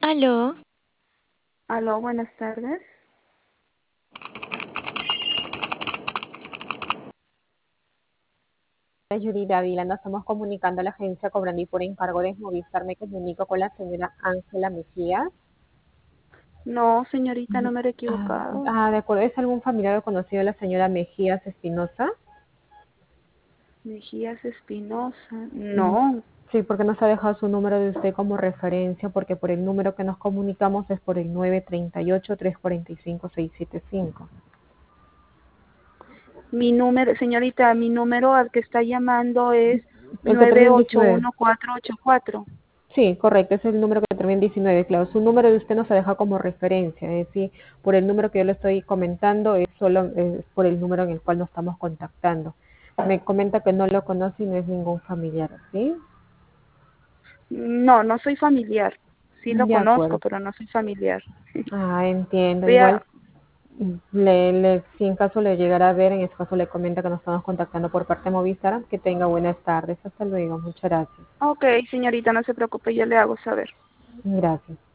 Aló, Aló, buenas tardes. Yuri Dávila, nos estamos comunicando a la agencia cobrando y por encargo de Movistar. Me comunico con la señora Ángela Mejía. No, señorita, Mm, no me he equivocado. de acuerdo, ¿es algún familiar o conocido de la señora Mejías Espinosa? Mejías Espinosa. Mm, No, Sí, porque nos ha dejado su número de usted como referencia, porque por el número que nos comunicamos es por el 938-345-675. mi número, señorita, mi número al que está llamando es El que termina en 19. 981-484. Sí, correcto, ese es el número que termina en 19, claro. Su número de usted nos ha dejado como referencia, es decir, por el número que yo le estoy comentando, es solo por el número en el cual nos estamos contactando. Me comenta que no lo conoce y no es ningún familiar, ¿sí? No, no soy familiar. Sí lo De conozco, acuerdo. pero no soy familiar. Entiendo. Vea, Igual, si en caso le llegara a ver, en este caso le comenta que nos estamos contactando por parte de Movistar, que tenga buenas tardes. Hasta luego. Muchas gracias. ok, señorita, no se preocupe, yo le hago saber. Gracias.